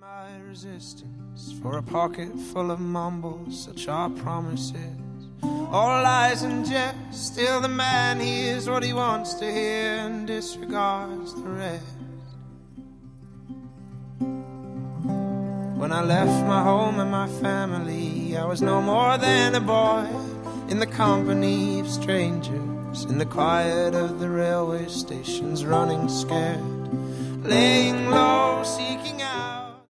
my resistance for a pocket full of mumbles, such are promises. All lies and jest, still the man hears what he wants to hear and disregards the rest. When I left my home and my family, I was no more than a boy in the company of strangers, in the quiet of the railway stations, running scared, laying low, seeking out